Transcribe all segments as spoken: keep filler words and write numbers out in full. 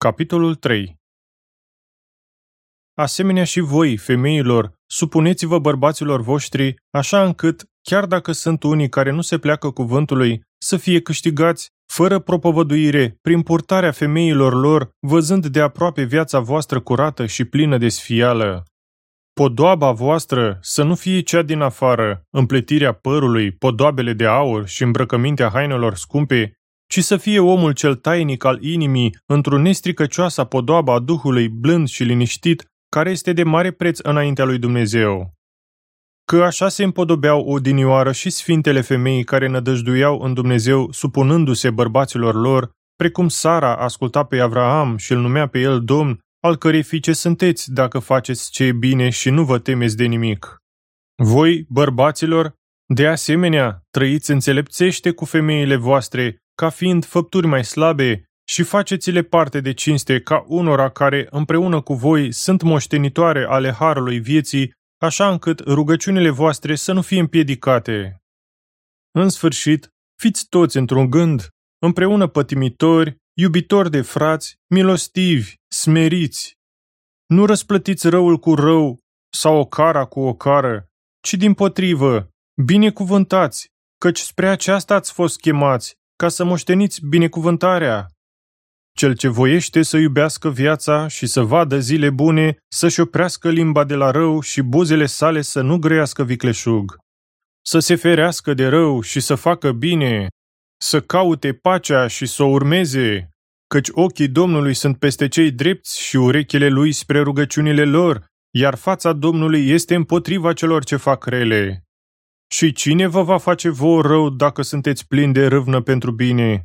Capitolul trei. Asemenea și voi, femeilor, supuneți-vă bărbaților voștri, așa încât, chiar dacă sunt unii care nu se pleacă cuvântului, să fie câștigați, fără propovăduire, prin purtarea femeilor lor, văzând de aproape viața voastră curată și plină de sfială. Podoaba voastră să nu fie cea din afară, împletirea părului, podoabele de aur și îmbrăcămintea hainelor scumpe, ci să fie omul cel tainic al inimii, într-o nestricăcioasă podoabă a Duhului blând și liniștit, care este de mare preț înaintea lui Dumnezeu. Că așa se împodobeau odinioară și sfintele femei care nădăjduiau în Dumnezeu, supunându-se bărbaților lor, precum Sara asculta pe Avraam și îl numea pe el Domn, al cărei fiice sunteți dacă faceți ce e bine și nu vă temeți de nimic. Voi, bărbaților, de asemenea, trăiți înțelepțește cu femeile voastre, ca fiind făpturi mai slabe, și faceți-le parte de cinste ca unora care, împreună cu voi, sunt moștenitoare ale harului vieții, așa încât rugăciunile voastre să nu fie împiedicate. În sfârșit, fiți toți într-un gând, împreună pătimitori, iubitori de frați, milostivi, smeriți. Nu răsplătiți răul cu rău sau ocara cu ocară, ci dimpotrivă, binecuvântați, căci spre aceasta ați fost chemați, ca să moșteniți binecuvântarea. Cel ce voiește să iubească viața și să vadă zile bune, să-și oprească limba de la rău și buzele sale să nu grăiască vicleșug. Să se ferească de rău și să facă bine, să caute pacea și să o urmeze, căci ochii Domnului sunt peste cei drepți și urechile lui spre rugăciunile lor, iar fața Domnului este împotriva celor ce fac rele. Și cine vă va face vouă rău dacă sunteți plini de râvnă pentru bine?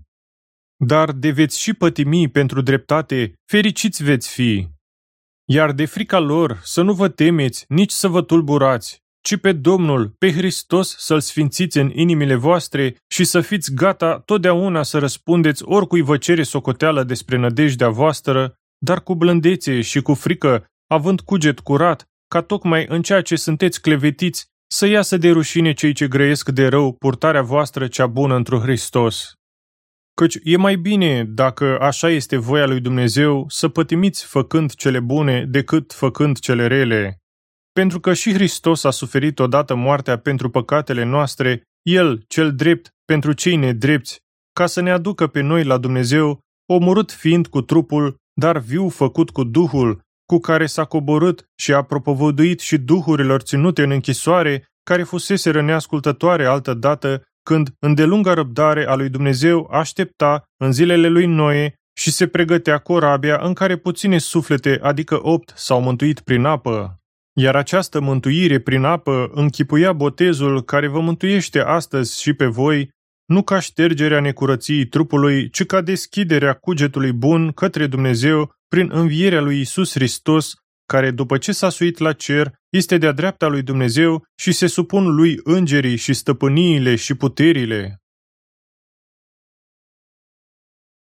Dar de veți și pătimi pentru dreptate, fericiți veți fi. Iar de frica lor să nu vă temeți, nici să vă tulburați, ci pe Domnul, pe Hristos să-L sfințiți în inimile voastre și să fiți gata totdeauna să răspundeți oricui vă cere socoteală despre nădejdea voastră, dar cu blândețe și cu frică, având cuget curat, ca tocmai în ceea ce sunteți clevetiți, să iasă de rușine cei ce grăiesc de rău purtarea voastră cea bună într-un Hristos. Căci e mai bine, dacă așa este voia lui Dumnezeu, să pătimiți făcând cele bune decât făcând cele rele. Pentru că și Hristos a suferit odată moartea pentru păcatele noastre, El, cel drept, pentru cei nedrepți, ca să ne aducă pe noi la Dumnezeu, omorât fiind cu trupul, dar viu făcut cu Duhul, cu care s-a coborât și a propovăduit și duhurilor ținute în închisoare, care fuseseră neascultătoare altădată, când îndelunga răbdare a lui Dumnezeu aștepta în zilele lui Noe și se pregătea corabia în care puține suflete, adică opt, s-au mântuit prin apă. Iar această mântuire prin apă închipuia botezul care vă mântuiește astăzi și pe voi, nu ca ștergerea necurăției trupului, ci ca deschiderea cugetului bun către Dumnezeu prin învierea lui Iisus Hristos, care după ce s-a suit la cer, este de-a dreapta lui Dumnezeu și se supun lui îngerii și stăpâniile și puterile.